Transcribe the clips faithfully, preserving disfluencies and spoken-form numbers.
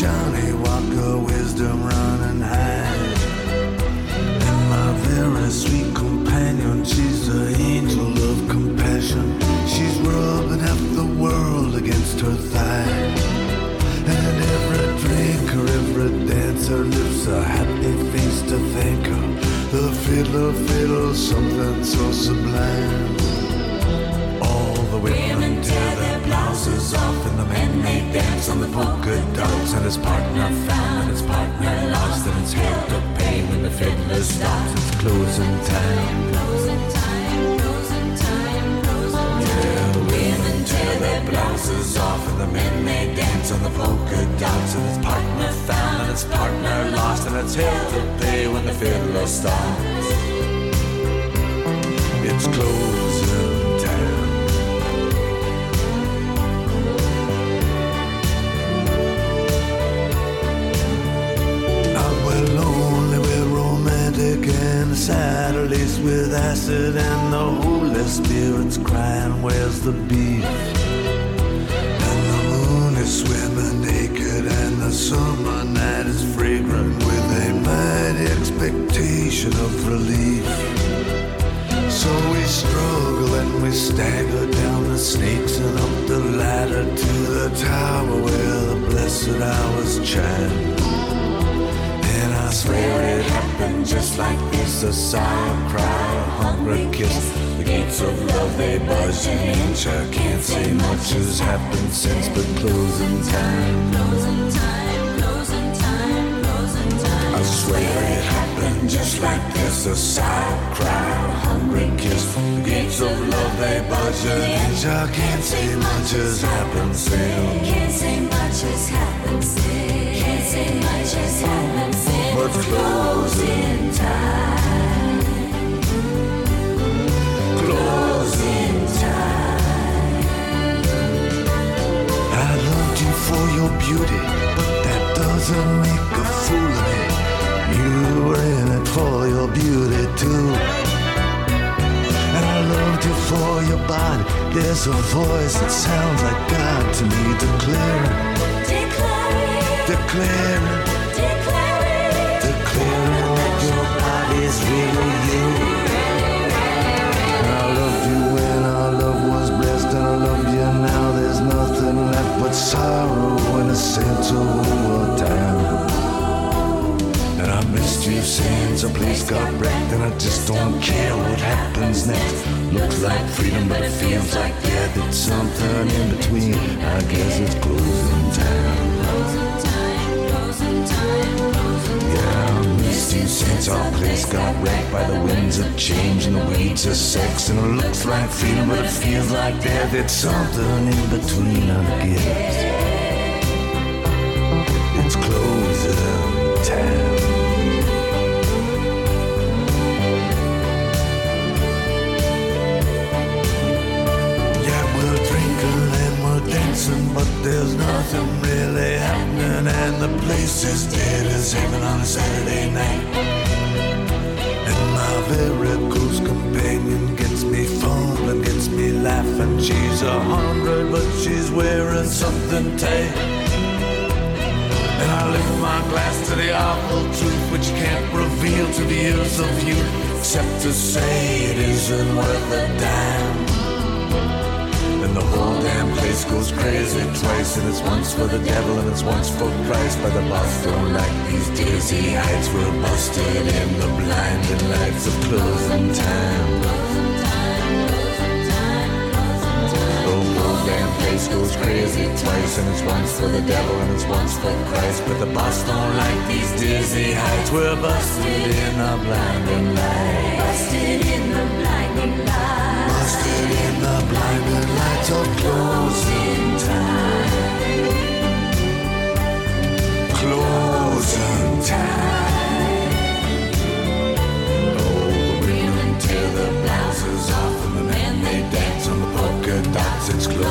Johnny Walker, wisdom running high. And my very sweet companion, she's the angel of compassion. She's rubbing half the world against her thigh. And every drinker, every dancer lives a happy face to thank her. The fiddler fiddles something so sublime. All the women tear their blouses off, and the men they dance on the polka dots. And his partner found and his partner lost, and it's hell to pay when the fiddler stops. It's closing time. Closing time, closing time, closing time. Yeah, the women tear their blouses off, and the men they dance on the polka dots. And his partner found and his partner lost, and it's hell to pay when the fiddler stops. It's closing time. And Saturdays with acid, and the Holy Spirit's crying, where's the beef? And the moon is swimming naked, and the summer night is fragrant with a mighty expectation of relief. So we struggle and we stagger down the snakes and up the ladder to the tower where the blessed hours chime. And I swear it happened just like this, a sigh, a cry, a hungry kiss. The gates of love, they budge an inch. I can't say much has happened since, but closing time. Closing time, closing time, closing time. I swear it happened just like this, a sigh, a cry, a hungry kiss. The gates of love, they budge an inch. I can't say much has happened since. Can't say much has happened since. Can't say much has happened since. But closing time, closing time. I loved you for your beauty, but that doesn't make a fool of me. You were in it for your beauty too. And I loved you for your body. There's a voice that sounds like God to me, declaring, declaring, declaring. Declaring that your body's really you. And I loved you when our love was blessed, and I love you now. There's nothing left but sorrow and a sense of overtime. And I missed you since a place got wrecked, and I just don't care what happens next. Looks like freedom, but it feels like death. It's something in between. I guess it's closing time. closing time, closing time, closing time. Yeah, I missed you since our place got wrecked by the winds of change and the weeds of sex. And it looks like freedom, but it feels like death. It's something in between, I guess. It's closing time. Yeah, we're drinking and we're dancing, but there's nothing really happening, and the place is dead as heaven on a Saturday night. And my very close companion gets me fumbling, gets me laughing. She's a hundred, but she's wearing something tight. And I lift my glass to the awful truth, which can't reveal to the ears of youth, except to say it isn't worth a dime. And the whole damn place goes crazy twice, and it's once for the devil and it's once for Christ. By the boss don't like these dizzy heights. We're busted in the blinding lights of closing time. The whole damn place goes crazy twice, and it's once for the devil and it's once for Christ. But the boss don't like these dizzy heights. We're busted in the blinding lights. Busted in the blinding lights. Busted in the blinding lights of closing time. Closing time. Oh, the women tear their blouses off, and the men they dance on the polka dots. It's closing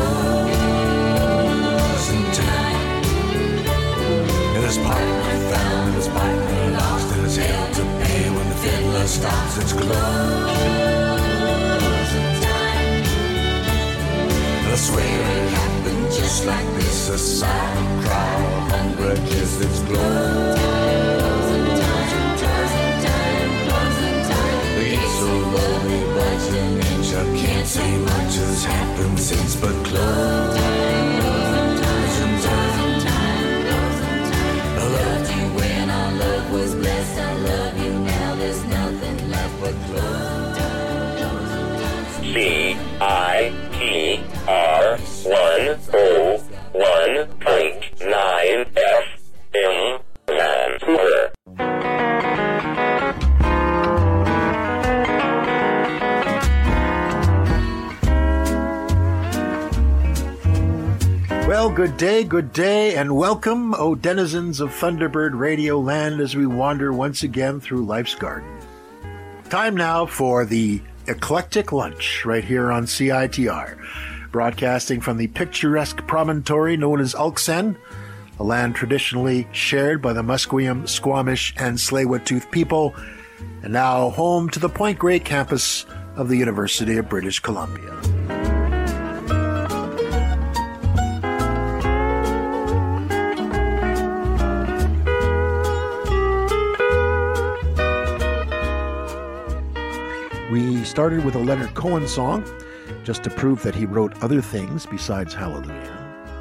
time. And his partner found and his partner lost, and his hell to pay when the fiddler stops. It's closing. I swear it happened just much like this. A silent cry, a hundred kisses glow. The gate's so lovely, but you can't say much has happened since but close. I loved you when our love was blessed. I love you now, there's nothing left but close. C I T R one oh one point nine F M Vancouver. Well, good day, good day, and welcome, O denizens of Thunderbird Radio Land, as we wander once again through life's garden. Time now for the Eclectic Lunch, right here on C I T R, broadcasting from the picturesque promontory known as Ulksen, a land traditionally shared by the Musqueam, Squamish, and Tsleil-Waututh people, and now home to the Point Grey campus of the University of British Columbia. We started with a Leonard Cohen song, just to prove that he wrote other things besides Hallelujah.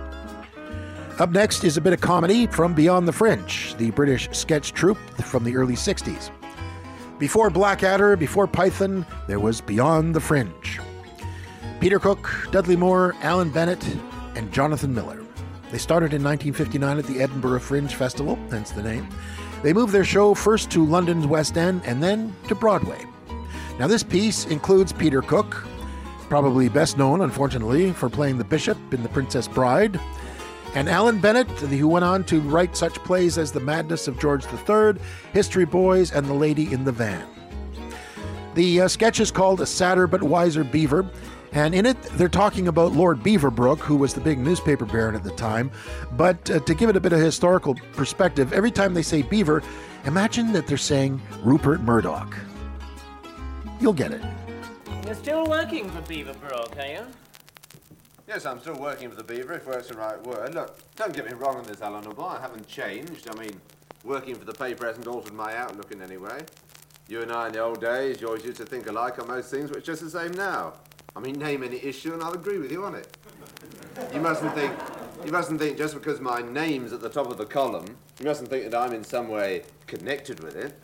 Up next is a bit of comedy from Beyond the Fringe, the British sketch troupe from the early sixties. Before Blackadder, before Python, there was Beyond the Fringe. Peter Cook, Dudley Moore, Alan Bennett, and Jonathan Miller. They started in nineteen fifty-nine at the Edinburgh Fringe Festival, hence the name. They moved their show first to London's West End and then to Broadway. Now, this piece includes Peter Cook, probably best known, unfortunately, for playing the Bishop in The Princess Bride, and Alan Bennett, who went on to write such plays as The Madness of George the Third, History Boys, and The Lady in the Van. The uh, sketch is called A Sadder But Wiser Beaver, and in it, they're talking about Lord Beaverbrook, who was the big newspaper baron at the time. But uh, to give it a bit of historical perspective, every time they say Beaver, imagine that they're saying Rupert Murdoch. You'll get it. You're still working for Beaverbrook, are you? Yes, I'm still working for the Beaver, if work's the right word. Look, don't get me wrong on this, Alan O'Brien. I haven't changed. I mean, working for the paper hasn't altered my outlook in any way. You and I in the old days, you always used to think alike on most things, but it's just the same now. I mean, name any issue and I'll agree with you on it. You mustn't think, you mustn't think just because my name's at the top of the column, you mustn't think that I'm in some way connected with it.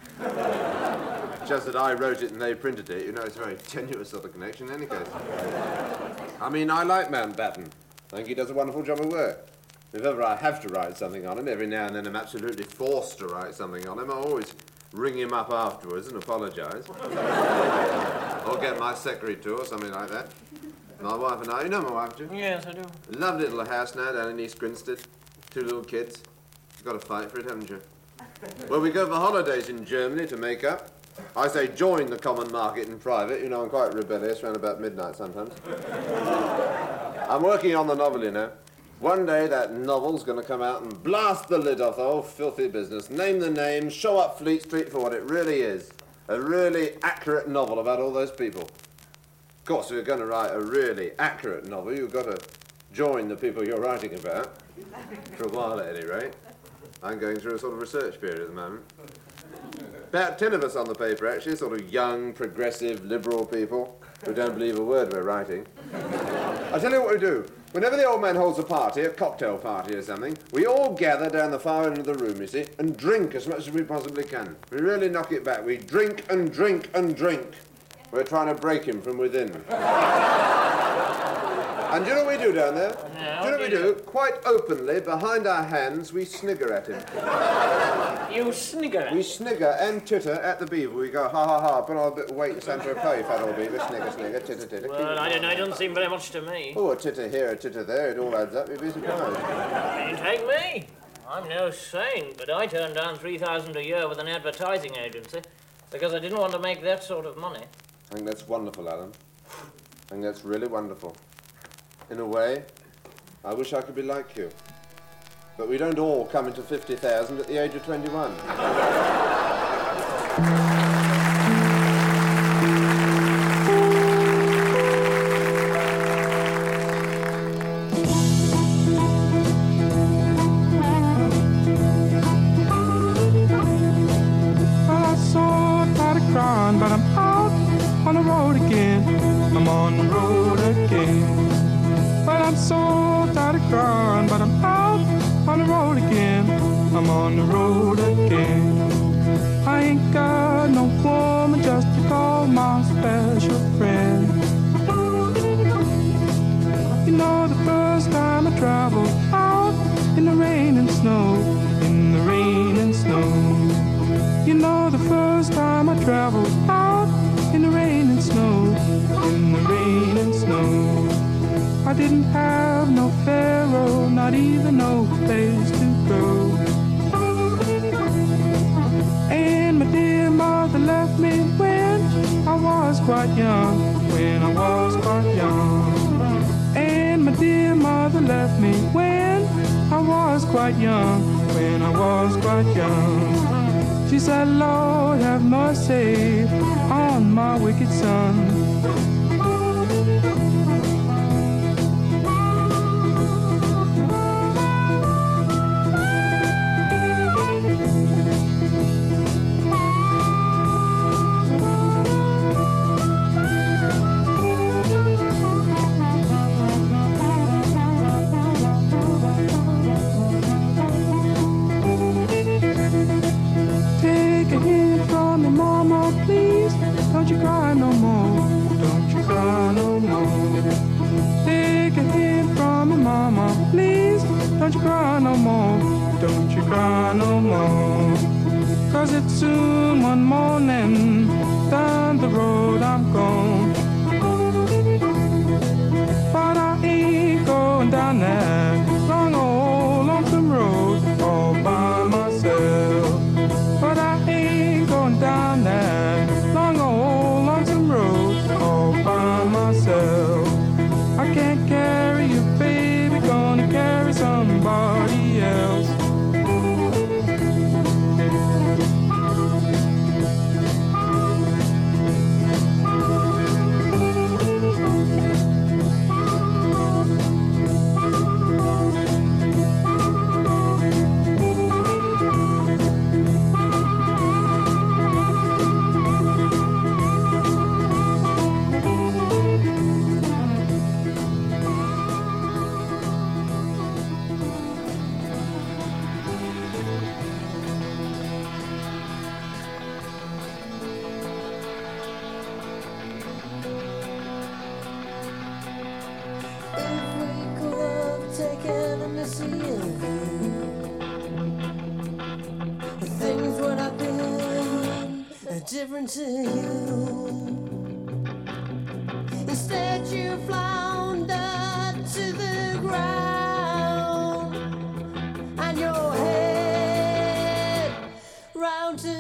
Just that I wrote it and they printed it, you know, it's a very tenuous sort of connection in any case. I mean, I like Mountbatten. I think he does a wonderful job of work. If ever I have to write something on him, every now and then I'm absolutely forced to write something on him, I always ring him up afterwards and apologise. Or get my secretary to, or something like that. My wife and I, you know my wife, do you? Yes, I do. Lovely little house now down in East Grinstead. Two little kids. You've got to fight for it, haven't you? Well, we go for holidays in Germany to make up. I say join the common market in private. You know, I'm quite rebellious around about midnight sometimes. I'm working on the novel, you know. One day that novel's going to come out and blast the lid off the whole filthy business, name the names, show up Fleet Street for what it really is. A really accurate novel about all those people. Of course, if you're going to write a really accurate novel, you've got to join the people you're writing about. For a while, at any rate. I'm going through a sort of research period at the moment. About ten of us on the paper, actually, sort of young, progressive, liberal people who don't believe a word we're writing. I'll tell you what we do. Whenever the old man holds a party, a cocktail party or something, we all gather down the far end of the room, you see, and drink as much as we possibly can. We really knock it back. We drink and drink and drink. We're trying to break him from within. And do you know what we do down there? No, do you know what we do? Quite openly, behind our hands, we snigger at him. You snigger at We snigger and titter at the beaver. We go, ha ha ha, put on a bit of weight in centre of pay, fat old beaver, snigger, snigger, titter, titter. Well, I don't know, it doesn't seem very much to me. Oh, a titter here, a titter there, it all adds up, you'd be surprised. You take me. I'm no saint, but I turned down three thousand a year with an advertising agency because I didn't want to make that sort of money. I think that's wonderful, Alan. I think that's really wonderful. In a way, I wish I could be like you. But we don't all come into fifty thousand at the age of twenty-one. gone, but I'm out on the road again. I'm on the road again. But I'm so tired of crying, but I'm out on the road again. I'm on the road again. I ain't got no woman just to call my special friend. You know the first time I traveled out in the rain and snow, in the rain and snow. You know the first time I traveled out in the rain and snow, in the rain and snow. I didn't have no pharaoh, not even no place to go. And my dear mother left me when I was quite young, when I was quite young. And my dear mother left me when I was quite young, when I was quite young. She said, Lord, have mercy on my wicked son. Don't you cry no more, don't you cry no more. Take a hint from me, mama, please. Don't you cry no more, don't you cry no more. Cause it's soon one morning, down the road I'm gone. But I ain't going down that long old lonesome road all by myself. But I ain't going down that long old lonesome road all by myself. I can't carry you, baby, gonna carry somebody else. Different to you. Instead you floundered to the ground, and your head round to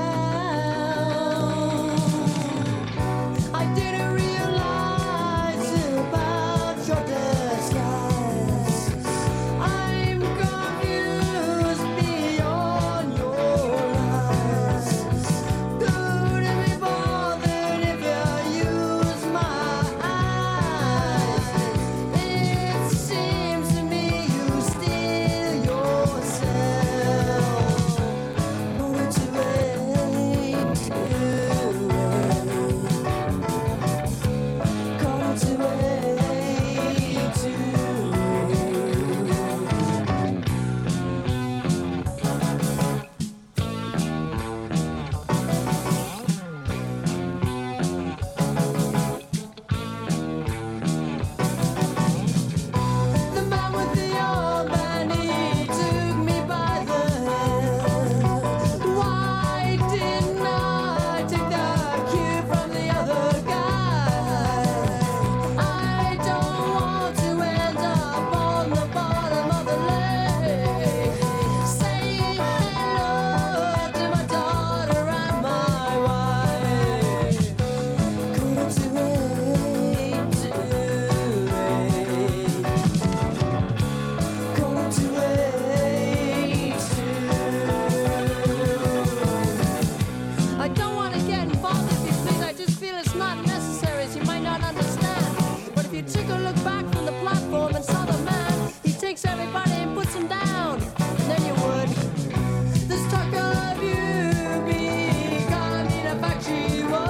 round. I didn't realize about your disguise. I'm confused beyond your lies. Couldn't be bothered if you use my eyes. It seems to me you steal yourself. Wanted to wait, come to wait too. The man with the arm and he took me by the hand. Why didn't I take the cue from the other guy? I don't want to end up on the bottom of the lake, saying hello to my daughter and my wife. Couldn't you wait to wait? Couldn't you wait to? I don't want to get involved with these things. I just feel it's not necessary, as you might not understand. But if you took a look back from the platform and saw the man, he takes everybody and puts them down, then you would. This talk of you becoming a factory woman.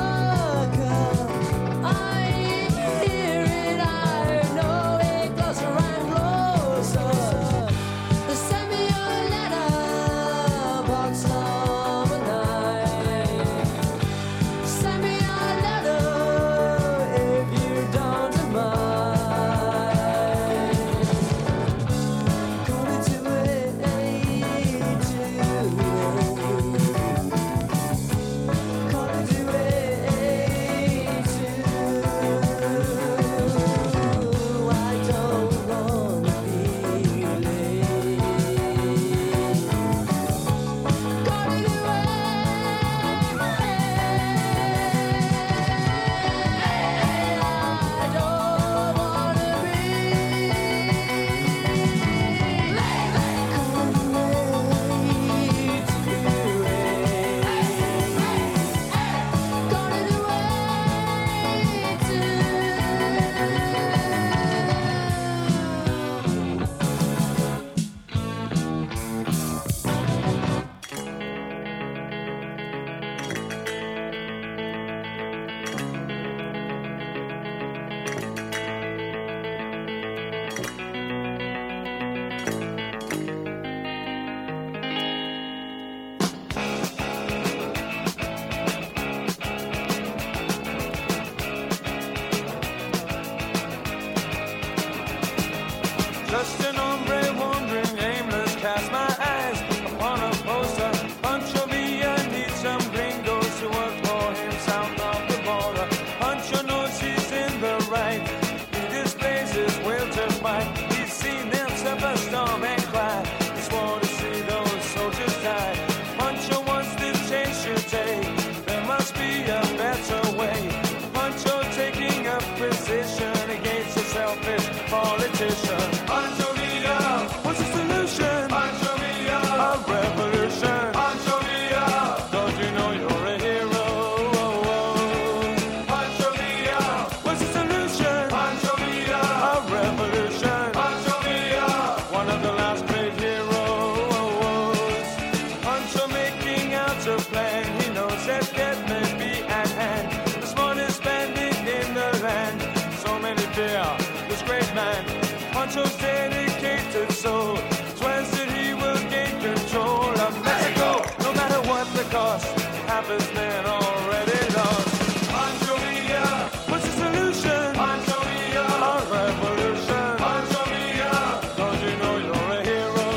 soul. Swears that he will gain control of Mexico, no matter what the cost. Half his men already lost. Pancho Villa, what's the solution? Pancho Villa, a revolution. Pancho Villa, don't you know you're a hero?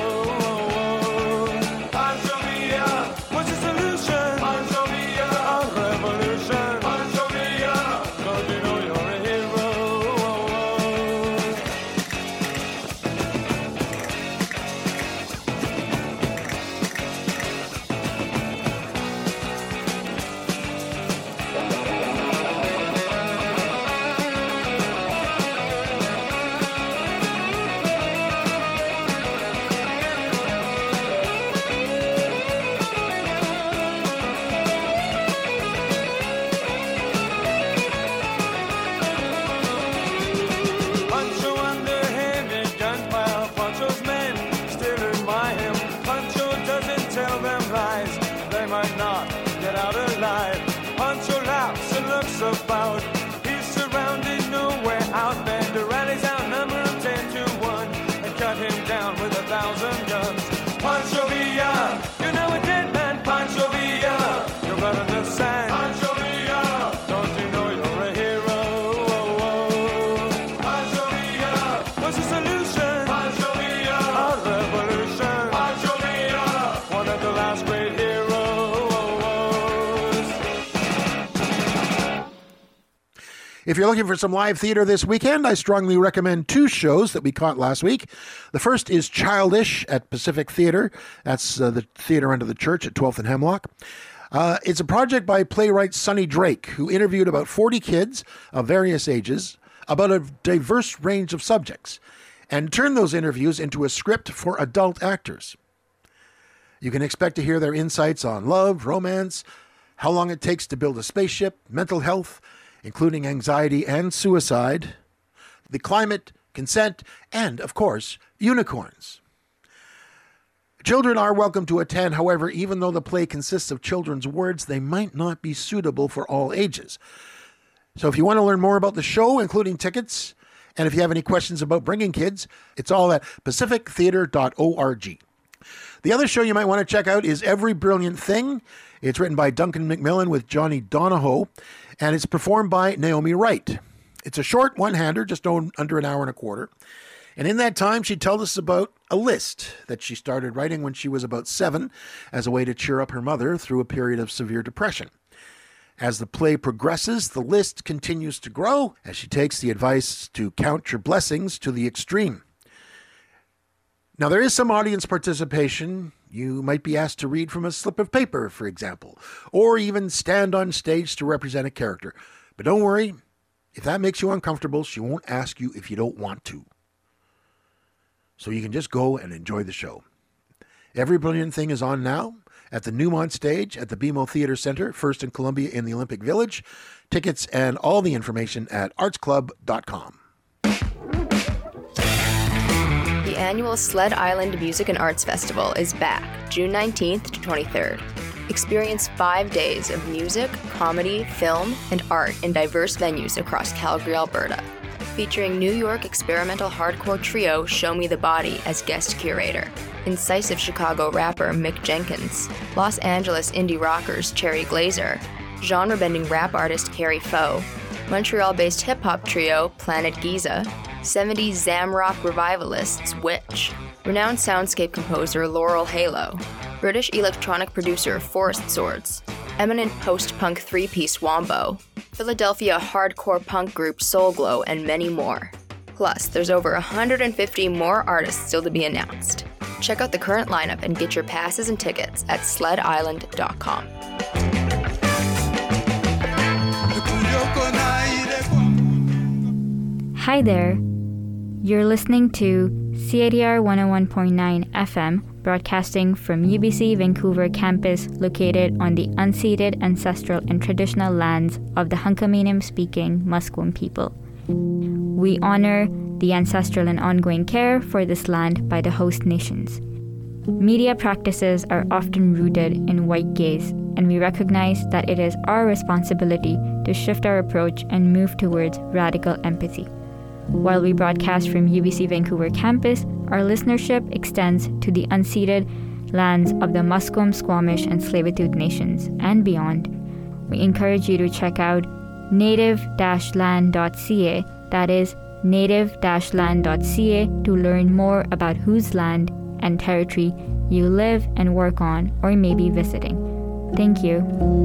Pancho Villa, what's the solution? Pancho Villa, a revolution. Pancho Villa, don't you know you're a hero? Pancho underhanded gunpile, Pancho's men still admire him. Pancho doesn't tell them lies, they might not get out alive. Pancho laughs and looks about, he's surrounded, nowhere out. Banderelli's outnumber him ten to one and cut him down with a thousand guns. Pancho Villa, you're now a dead man. Pancho Villa, you're better than sand. Pancho Villa, don't you know you're a hero? Pancho Villa, what's the solution? Pancho Villa, a revolution. Pancho Villa, one of the last great heroes. If you're looking for some live theater this weekend, I strongly recommend two shows that we caught last week. The first is Childish at Pacific Theater. That's uh, the theater under the church at twelfth and Hemlock. Uh, it's a project by playwright Sonny Drake, who interviewed about forty kids of various ages about a diverse range of subjects and turned those interviews into a script for adult actors. You can expect to hear their insights on love, romance, how long it takes to build a spaceship, mental health, including anxiety and suicide, the climate, consent, and, of course, unicorns. Children are welcome to attend, however, even though the play consists of children's words, they might not be suitable for all ages. So if you want to learn more about the show, including tickets, and if you have any questions about bringing kids, it's all at pacific theater dot org. The other show you might want to check out is Every Brilliant Thing. It's written by Duncan McMillan with Johnny Donahoe, and it's performed by Naomi Wright. It's a short one-hander, just under an hour and a quarter. And in that time, she tells us about a list that she started writing when she was about seven as a way to cheer up her mother through a period of severe depression. As the play progresses, the list continues to grow as she takes the advice to count your blessings to the extreme. Now, there is some audience participation. You might be asked to read from a slip of paper, for example, or even stand on stage to represent a character. But don't worry, if that makes you uncomfortable, she won't ask you if you don't want to. So you can just go and enjoy the show. Every Brilliant Thing is on now at the Newmont stage at the B M O Theatre Center, First and Columbia in the Olympic Village. Tickets and all the information at arts club dot com. The annual Sled Island Music and Arts Festival is back, June nineteenth to twenty-third. Experience five days of music, comedy, film, and art in diverse venues across Calgary, Alberta. Featuring New York experimental hardcore trio Show Me the Body as guest curator, incisive Chicago rapper Mick Jenkins, Los Angeles indie rockers Cherry Glazer, genre-bending rap artist Carrie Foe, Montreal-based hip-hop trio Planet Giza, seventies Zamrock revivalists Witch, renowned soundscape composer Laurel Halo, British electronic producer Forest Swords, eminent post-punk three-piece Wombo, Philadelphia hardcore punk group Soul Glow, and many more. Plus, there's over one hundred fifty more artists still to be announced. Check out the current lineup and get your passes and tickets at sled island dot com. Hi there. You're listening to C I D R one oh one point nine F M, broadcasting from U B C Vancouver campus located on the unceded ancestral and traditional lands of the Hunkaminam-speaking Musqueam people. We honor the ancestral and ongoing care for this land by the host nations. Media practices are often rooted in white gaze, and we recognize that it is our responsibility to shift our approach and move towards radical empathy. While we broadcast from U B C Vancouver campus, our listenership extends to the unceded lands of the Musqueam, Squamish, and Tsleil-Waututh nations and beyond. We encourage you to check out native dash land dot c a, that is native dash land dot c a, to learn more about whose land and territory you live and work on or may be visiting. Thank you.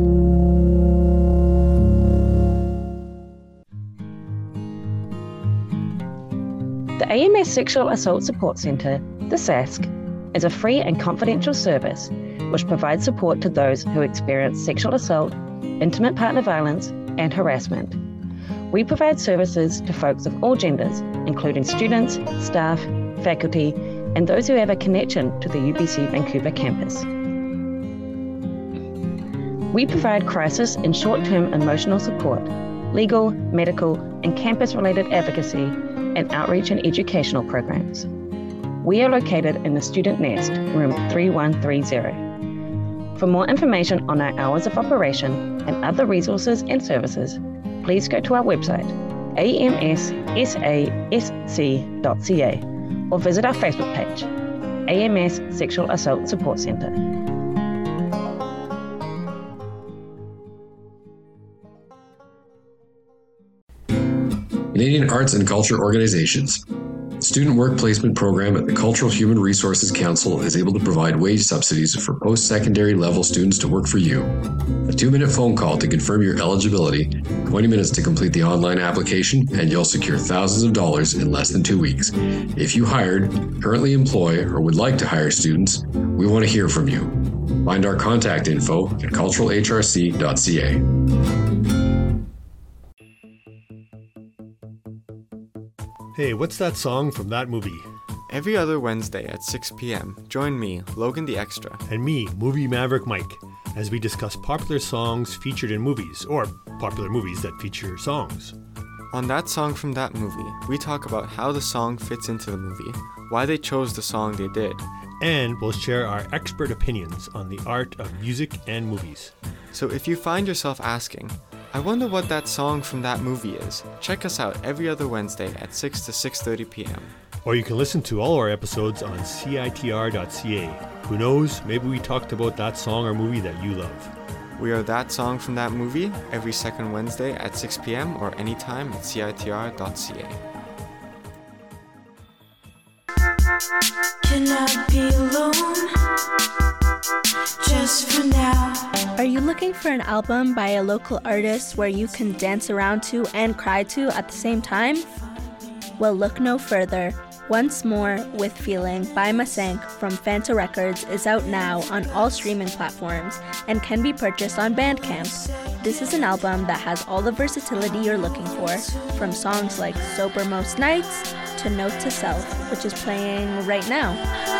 The A M S Sexual Assault Support Centre, the S A S C, is a free and confidential service which provides support to those who experience sexual assault, intimate partner violence, and harassment. We provide services to folks of all genders, including students, staff, faculty, and those who have a connection to the U B C Vancouver campus. We provide crisis and short-term emotional support, legal, medical, and campus-related advocacy, and outreach and educational programs. We are located in the Student Nest, room three one three zero. For more information on our hours of operation and other resources and services, please go to our website, a m s s a s c dot c a, or visit our Facebook page, A M S Sexual Assault Support Centre. Canadian Arts and Culture Organizations. The Student Work Placement Program at the Cultural Human Resources Council is able to provide wage subsidies for post-secondary level students to work for you. A two-minute phone call to confirm your eligibility, twenty minutes to complete the online application, and you'll secure thousands of dollars in less than two weeks. If you hired, currently employ, or would like to hire students, we want to hear from you. Find our contact info at cultural h r c dot c a. Hey, what's that song from that movie? Every other Wednesday at six p.m., join me, Logan the Extra, and me, Movie Maverick Mike, as we discuss popular songs featured in movies, or popular movies that feature songs. On That Song from That Movie, we talk about how the song fits into the movie, why they chose the song they did, and we'll share our expert opinions on the art of music and movies. So if you find yourself asking, I wonder what that song from that movie is, check us out every other Wednesday at six to six thirty p.m. Or you can listen to all our episodes on c i t r dot c a. Who knows, maybe we talked about that song or movie that you love. We are That Song from That Movie every second Wednesday at six p.m. or anytime at c i t r dot c a. Can I be alone? Just for now. Are you looking for an album by a local artist where you can dance around to and cry to at the same time? Well, look no further. Once More with Feeling by Masank from Fanta Records is out now on all streaming platforms and can be purchased on Bandcamp. This is an album that has all the versatility you're looking for, from songs like Sober Most Nights to Note to Self, which is playing right now.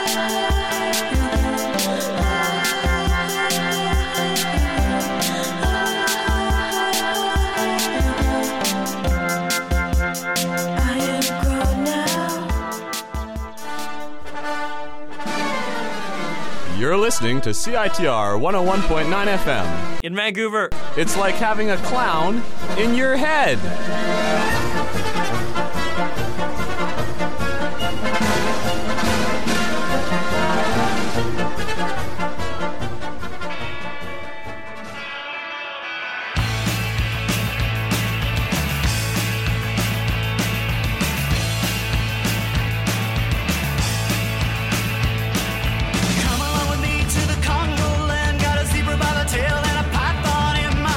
You're listening to C I T R one oh one point nine F M. In Vancouver, it's like having a clown in your head.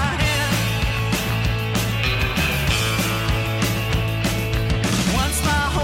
Once my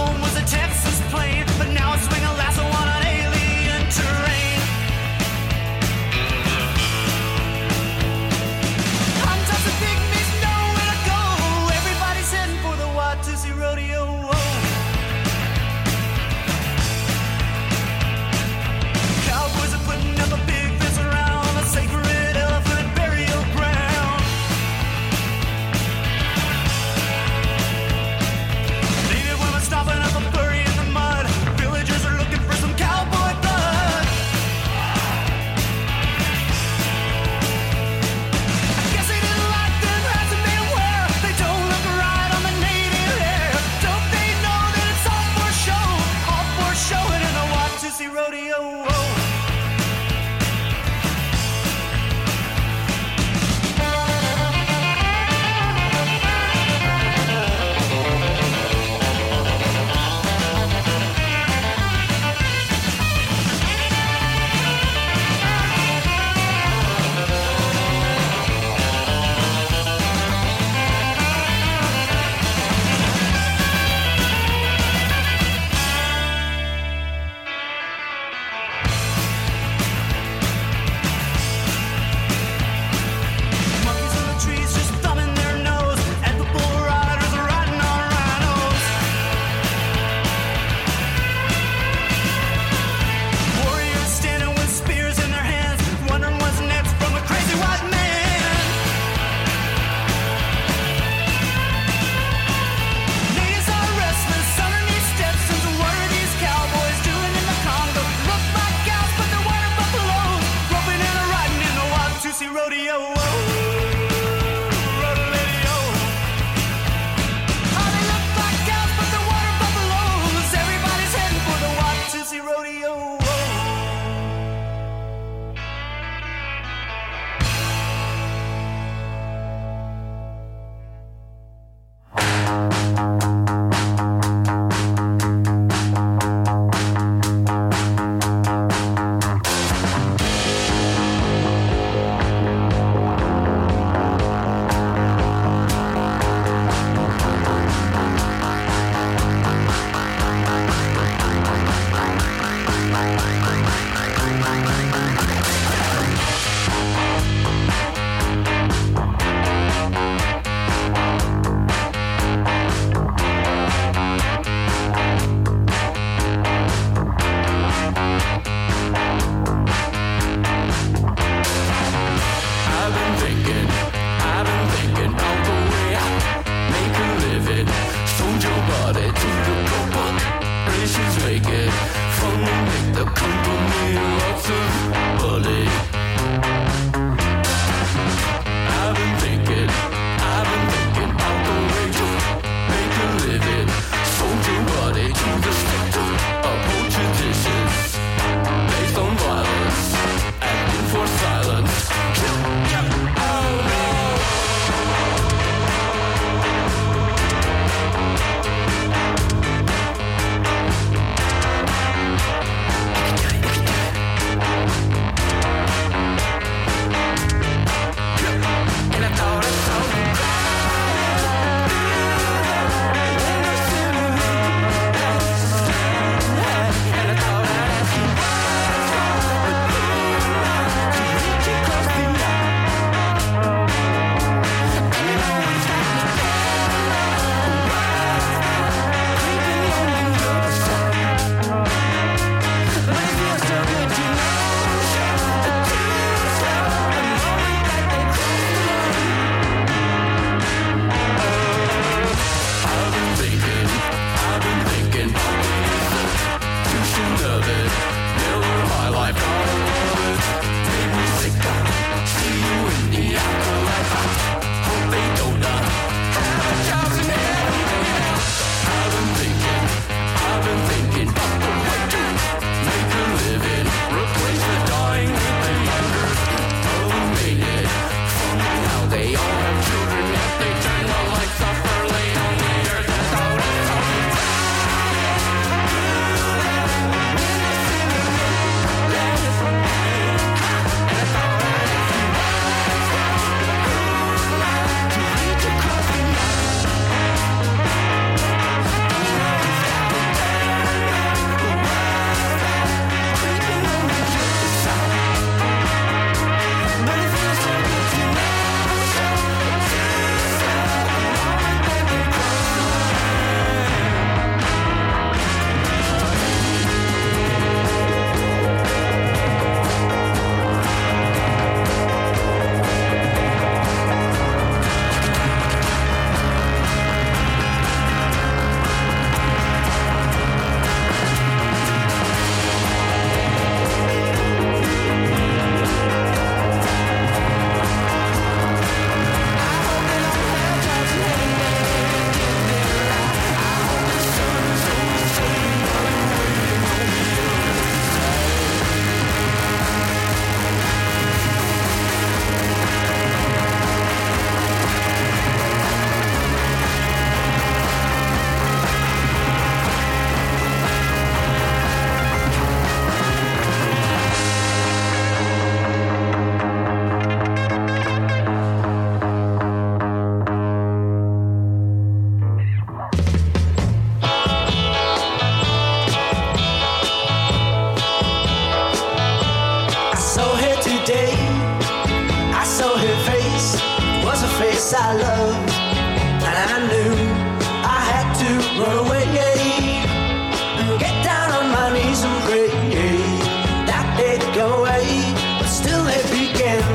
I loved, and I knew I had to run away and get down on my knees and pray that they'd go away, but still they began.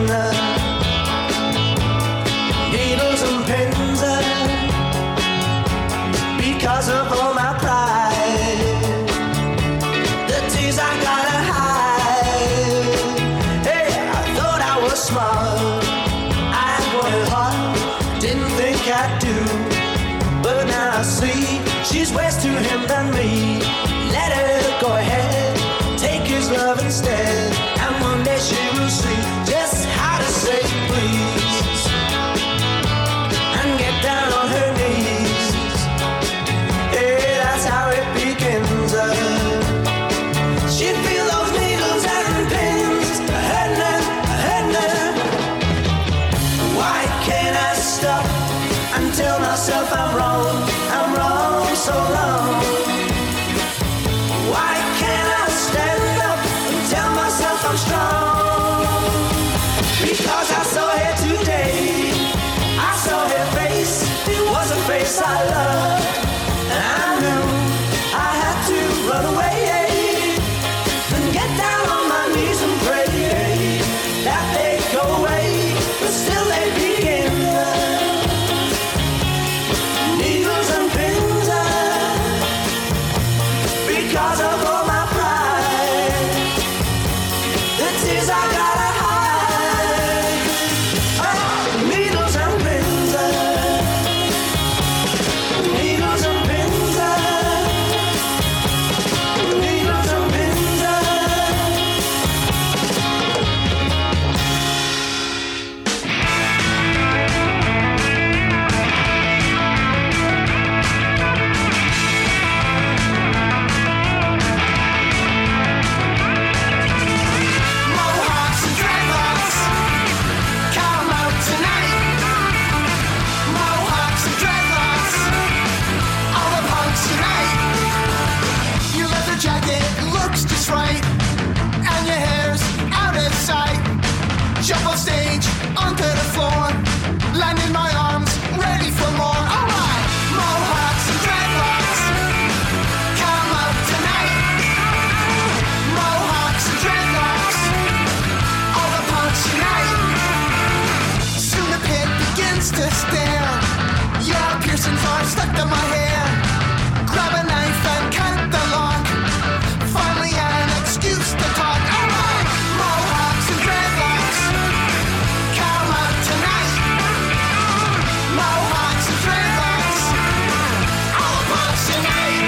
Needles and pins, because of all my pride, the tears I gotta hide. Hey, I thought I was smart, I wanted hard, didn't think I'd do, but now I see she's worse to him than me. Let her go ahead, take his love instead, and one day she will see just how to say please and get down on her knees. Yeah, that's how it begins. Uh, she feel those needles and pins hurting her, hurting her. Why can't I stop and tell myself I'm wrong, I'm wrong, so wrong? Why can't I stand up and tell myself I'm strong? Because I saw her today, I saw her face, it was a face I loved, and I knew I had to run away and get down on my knees and pray that they'd go away, but still they begin. Needles and pins, because of all my pride, the tears I gotta hide. Oh, needles and pins, needles and pins, needles and pins. Mohawks and dreadlocks, come out tonight. Mohawks and dreadlocks, all the punks tonight. Your leather jacket looks just right, and your hair's out of sight. Jump off stage, onto the floor, land in my arms, ready for more. Alright, Mohawks and dreadlocks, come out tonight. Mohawks and dreadlocks, all the punks tonight. Soon the pit begins to stare. Your piercing thoughts stuck to my hair. Grab a knife and cut the lock. Finally an excuse to talk. Alright, Mohawks and dreadlocks, come out tonight. Mohawks and dreadlocks, all the punks tonight.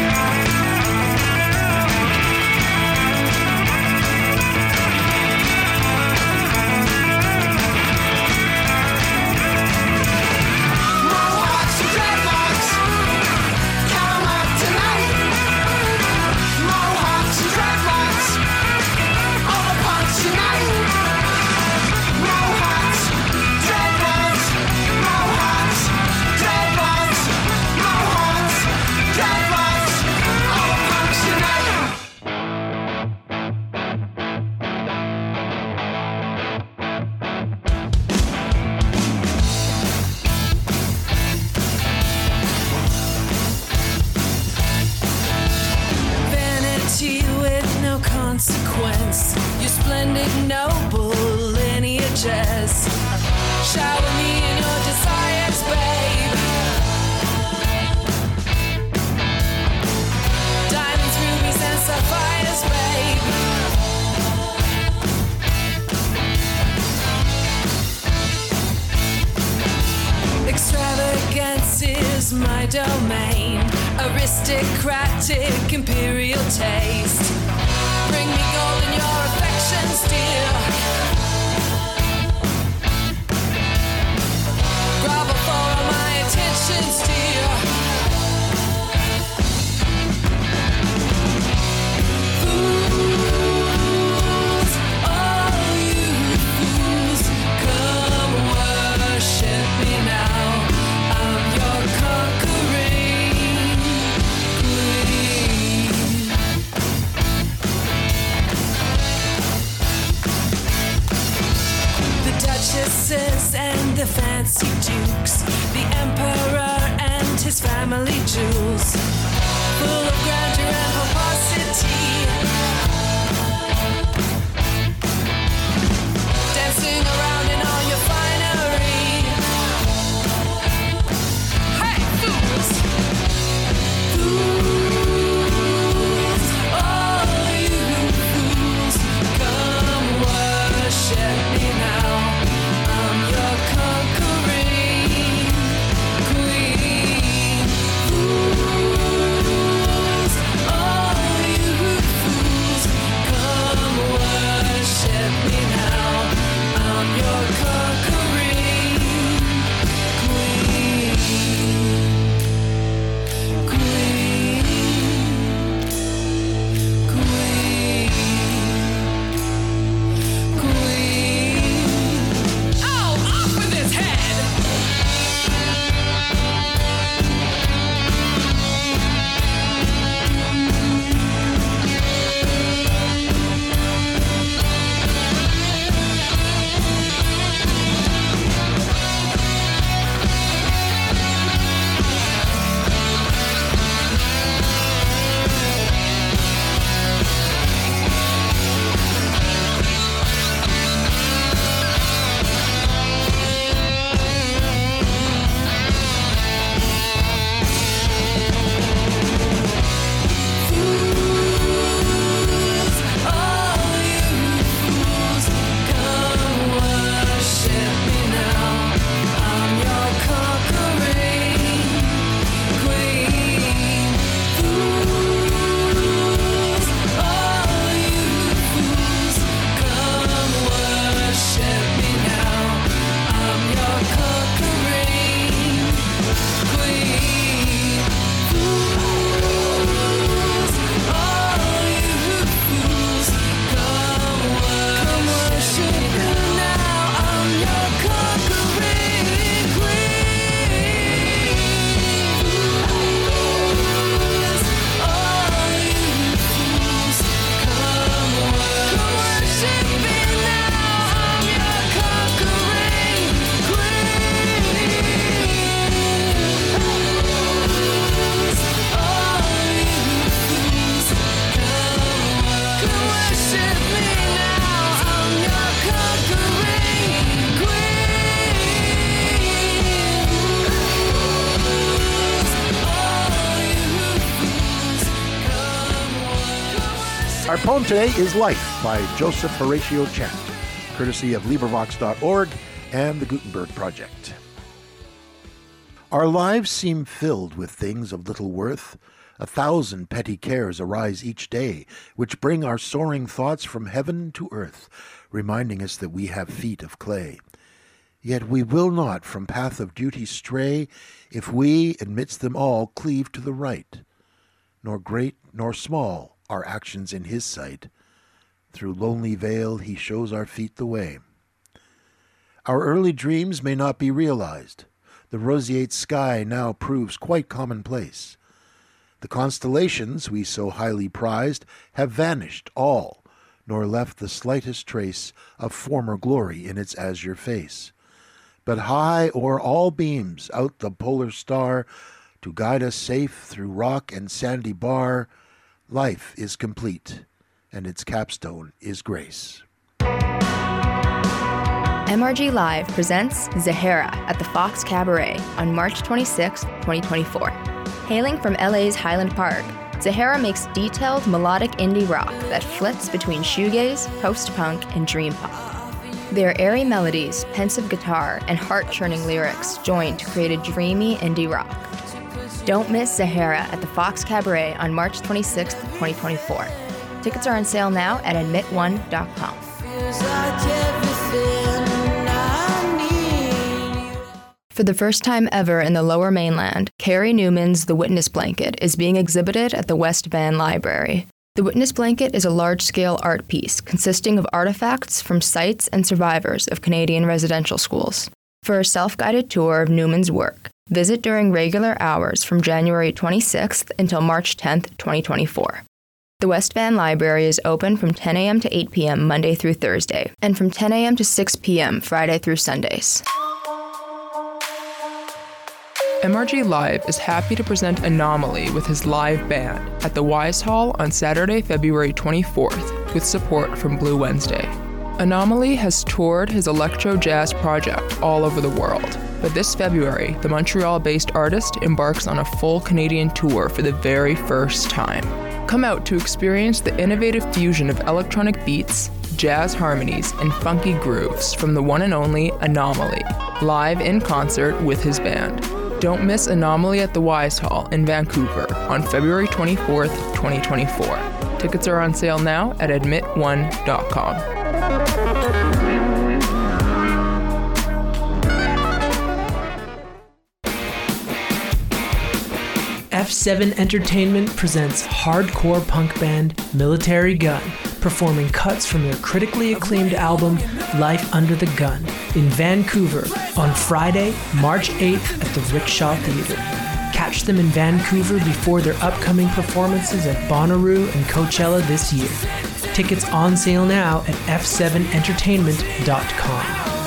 Mohawks and dreadlocks, come out tonight. Mohawks and dreadlocks, all the punks tonight. Mohawks, dreadlocks, Mohawks, dreadlocks, Mohawks, dreadlocks, all the punks tonight. Vanity with no consequence. Your splendid, noble lineages. Shower me in your desires, babe. Diamonds, rubies, and sapphires, babe. Extravagance is my domain. Aristocratic imperial taste. Bring me gold in your affections, dear. Grovel for all my attentions, dear. Fools, oh you fools, come worship me now. I'm your conquering queen. Our poem today is Life by Joseph Horatio Chant, courtesy of LibriVox dot org and the Gutenberg Project. Our lives seem filled with things of little worth. A thousand petty cares arise each day, which bring our soaring thoughts from heaven to earth, reminding us that we have feet of clay. Yet we will not from path of duty stray, if we, amidst them all, cleave to the right. Nor great nor small are actions in his sight. Through lonely vale he shows our feet the way. Our early dreams may not be realized. The roseate sky now proves quite commonplace. The constellations we so highly prized have vanished all, nor left the slightest trace of former glory in its azure face. But high o'er all beams out the polar star, to guide us safe through rock and sandy bar, life is complete, and its capstone is grace. M R G Live presents Zahara at the Fox Cabaret on March twenty-sixth, twenty twenty-four. Hailing from L A's Highland Park, Zahara makes detailed melodic indie rock that flits between shoegaze, post-punk, and dream pop. Their airy melodies, pensive guitar, and heart-churning lyrics join to create a dreamy indie rock. Don't miss Zahara at the Fox Cabaret on March twenty-sixth, twenty twenty-four. Tickets are on sale now at admit one dot com. For the first time ever in the Lower Mainland, Carrie Newman's The Witness Blanket is being exhibited at the West Van Library. The Witness Blanket is a large-scale art piece consisting of artifacts from sites and survivors of Canadian residential schools. For a self-guided tour of Newman's work, visit during regular hours from January twenty-sixth until March tenth, twenty twenty-four. The West Van Library is open from ten a.m. to eight p.m. Monday through Thursday, and from ten a.m. to six p.m. Friday through Sundays. M R G Live is happy to present Anomaly with his live band at the Wise Hall on Saturday, February twenty-fourth, with support from Blue Wednesday. Anomaly has toured his electro jazz project all over the world, but this February, the Montreal-based artist embarks on a full Canadian tour for the very first time. Come out to experience the innovative fusion of electronic beats, jazz harmonies, and funky grooves from the one and only Anomaly, live in concert with his band. Don't miss Anomaly at the Wise Hall in Vancouver on February twenty-fourth, twenty twenty-four. Tickets are on sale now at admit one dot com. F seven Entertainment presents hardcore punk band Military Gun, performing cuts from their critically acclaimed album Life Under the Gun in Vancouver on Friday, March eighth at the Rickshaw Theatre. Catch them in Vancouver before their upcoming performances at Bonnaroo and Coachella this year. Tickets on sale now at f seven entertainment dot com.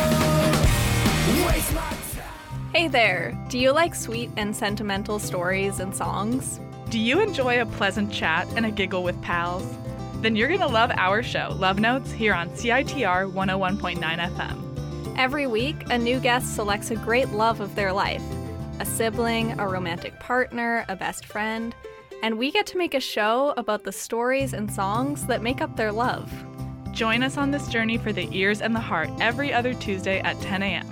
Hey there! Do you like sweet and sentimental stories and songs? Do you enjoy a pleasant chat and a giggle with pals? Then you're gonna love our show, Love Notes, here on C I T R one oh one point nine F M. Every week, a new guest selects a great love of their life. A sibling, a romantic partner, a best friend. And we get to make a show about the stories and songs that make up their love. Join us on this journey for the ears and the heart every other Tuesday at ten a.m.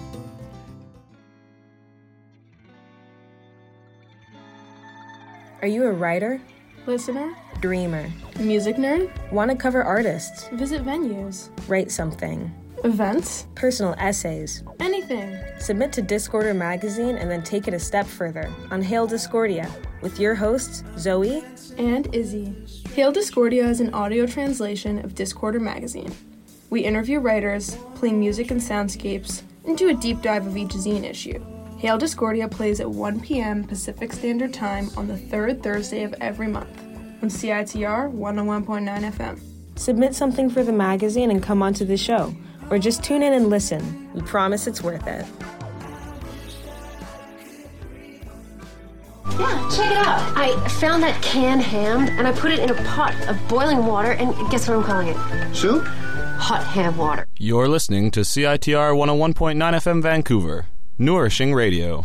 Are you a writer? Listener? Dreamer? Music nerd? Want to cover artists? Visit venues? Write something? Events? Personal essays? Anything. Submit to Discorder magazine and then take it a step further on Hail Discordia with your hosts, Zoe and Izzy. Hail Discordia is an audio translation of Discorder magazine. We interview writers, play music and soundscapes, and do a deep dive of each zine issue. Hail Discordia plays at one p.m. Pacific Standard Time on the third Thursday of every month on C I T R one oh one point nine F M. Submit something for the magazine and come onto the show, or just tune in and listen. We promise it's worth it. Yeah, check it out. I found that canned ham, and I put it in a pot of boiling water, and guess what I'm calling it? Soup? Hot ham water. You're listening to C I T R one oh one point nine F M Vancouver. Nourishing radio.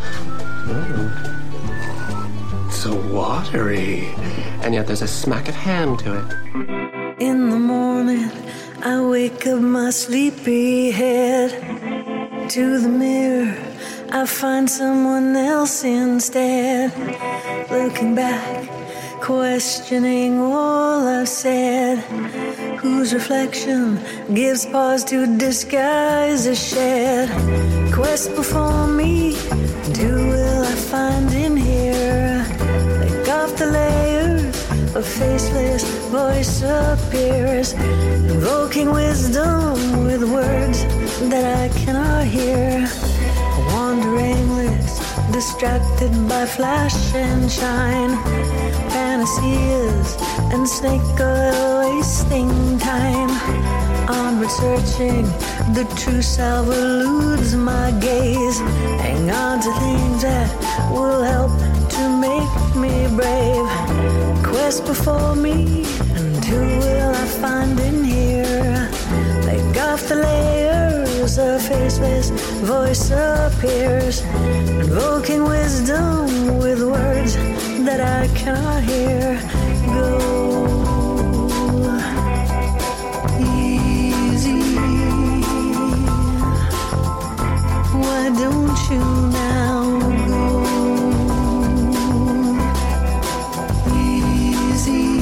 Mm. So watery. And yet there's a smack of ham to it. In the morning, I wake up my sleepy head. To the mirror, I find someone else instead. Looking back, questioning all I've said. Whose reflection gives pause to disguise a shed. Quest before me, and who will I find in here? Take off the layers, a faceless voice appears, invoking wisdom with words that I cannot hear. Wander aimless, distracted by flash and shine, panaceas and snake oil wasting time. Onward searching, the true self eludes my gaze. Hang on to things that will help to make me brave. Quest before me, and who will I find in here? Take off the layers, a faceless voice appears, invoking wisdom with words that I cannot hear. Go easy, why don't you now go easy?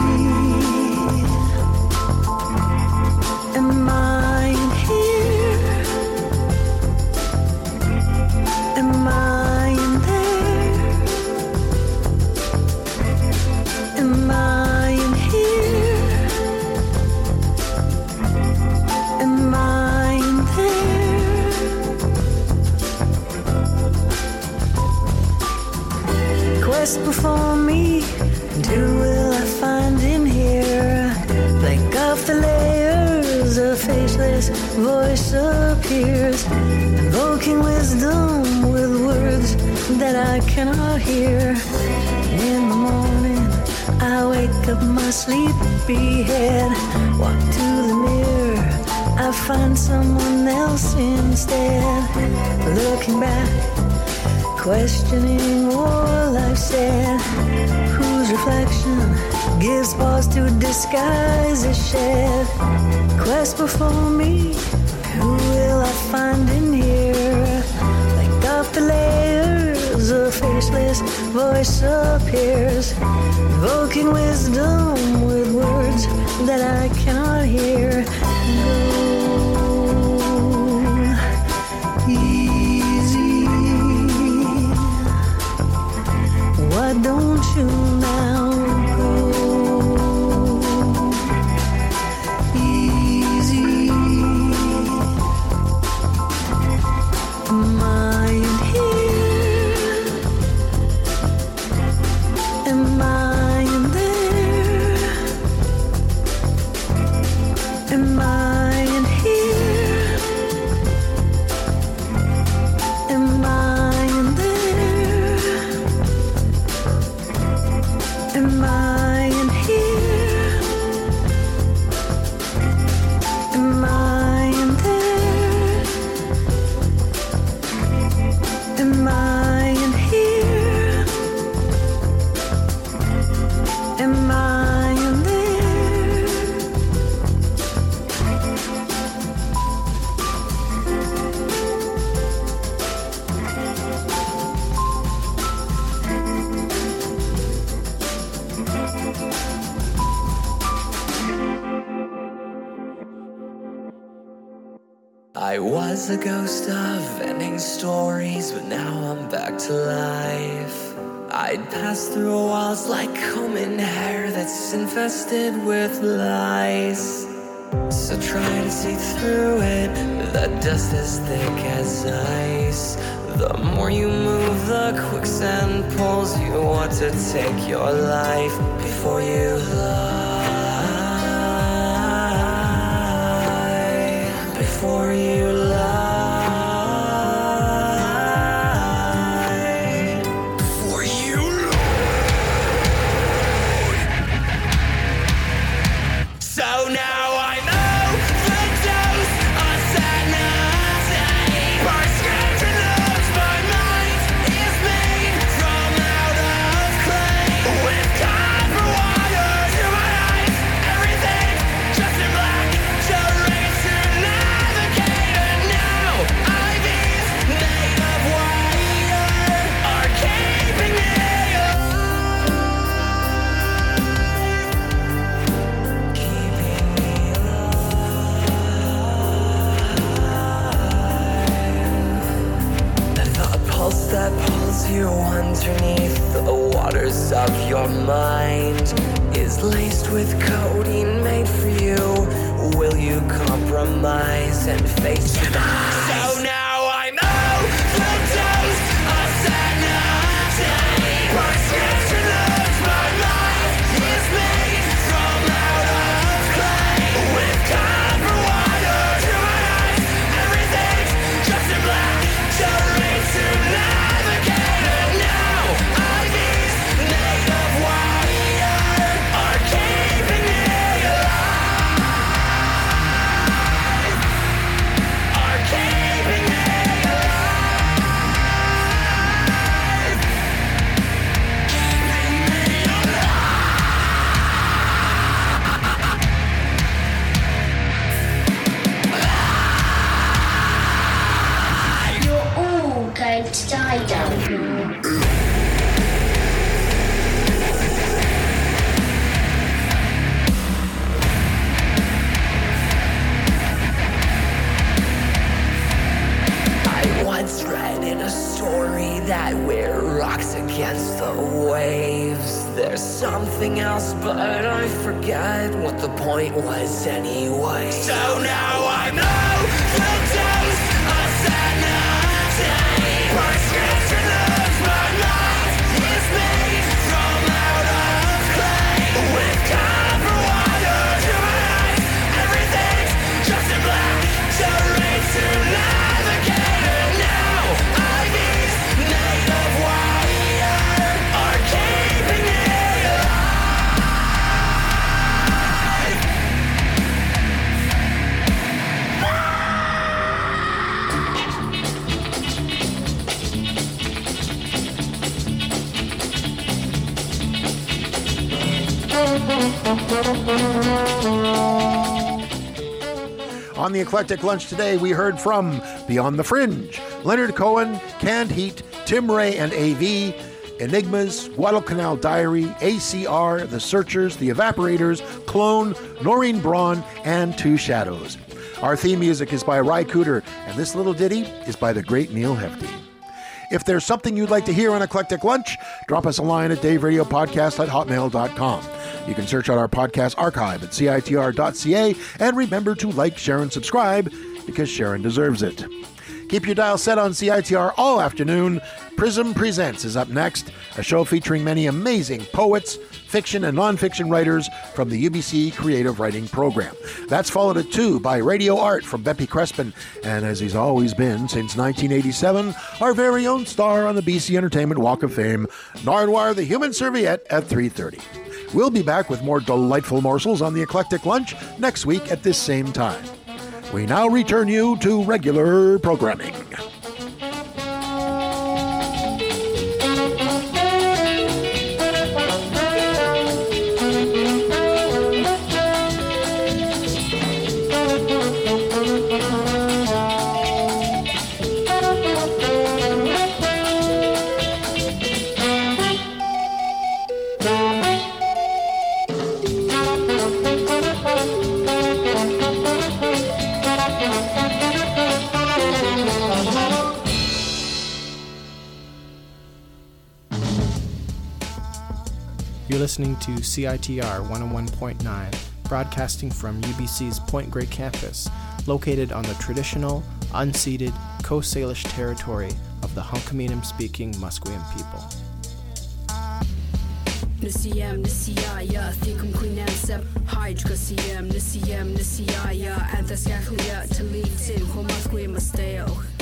Am I in here? Am I in there? Am I in here? Am I in there? Quest before me, and who will I find in here? Take off the layers, a faceless voice appears, invoking wisdom with words that I cannot hear. In the morning, I wake up my sleepy head, walk to the mirror, I find someone else instead. Looking back, questioning all I've said. Whose reflection gives pause to disguise a shed. Quest before me, who will I find in here? Take off the layers, a faceless voice appears, invoking wisdom with words that I cannot hear. Go easy, why don't you now go easy? Am I in here? Am I in there? Am I in here? Am I in there? Am I in here? Am I in there? Am I in here? Am I in there? I was a ghost of ending stories, but now I'm back to life. I'd pass through walls like combing hair that's infested with lice. So try to see through it, the dust is thick as ice. The more you move, the quicksand pulls you want to take your life before you lie. Before you lie. Before you lie. So now I know the dose of sadness. Prescription notes, my mind is made from out of clay. With copper water to my eyes, everything holds you underneath the waters of your mind is laced with codeine made for you. Will you compromise and face the demise? So now I'm overdosed of sanity. Prescription of my life is made from out of clay. With copper water to my eyes, everything's just in black. Terrain to navigate, and now I V's made of wire are keeping me alive. Are keeping me alive. Keeping me alive. You're all going to die down here. I once read in a story that we're rocks against the waves. There's something else, but I forget what the point was anyway. So now I'm overdosed of sanity. Prescription of my life is made from out of clay. With copper water to my eyes, everything's just in black. Terrain to navigate, and now I V's made of wire are keeping me alive. On the Eclectic Lunch today, we heard from Beyond the Fringe, Leonard Cohen, Canned Heat, Tim Ray and A V, Enigmas, Guadalcanal Diary, A C R, The Searchers, The Evaporators, Clone, Noreen Braun, and Two Shadows. Our theme music is by Ry Cooter, and this little ditty is by the great Neil Hefti. If there's something you'd like to hear on Eclectic Lunch, drop us a line at daveradiopodcast at hotmail dot com. You can search out our podcast archive at C I T R dot C A, and remember to like, share, and subscribe, because Sharon deserves it. Keep your dial set on C I T R all afternoon. Prism Presents is up next, a show featuring many amazing poets, fiction and nonfiction writers from the U B C Creative Writing Program. That's followed at two by Radio Art from Beppy Crespin, and as he's always been since nineteen eighty-seven, our very own star on the B C Entertainment Walk of Fame, Nardwuar the Human Serviette at three thirty. We'll be back with more delightful morsels on the Eclectic Lunch next week at this same time. We now return you to regular programming. You're listening to C I T R one oh one point nine, broadcasting from U B C's Point Grey campus, located on the traditional, unceded Coast Salish territory of the Hunkaminam-speaking Musqueam people. Nisiyam nisiyaya thikum quinansem hydrocasium nisiyam nisiyaya anthascaclia talitin homasquim masteo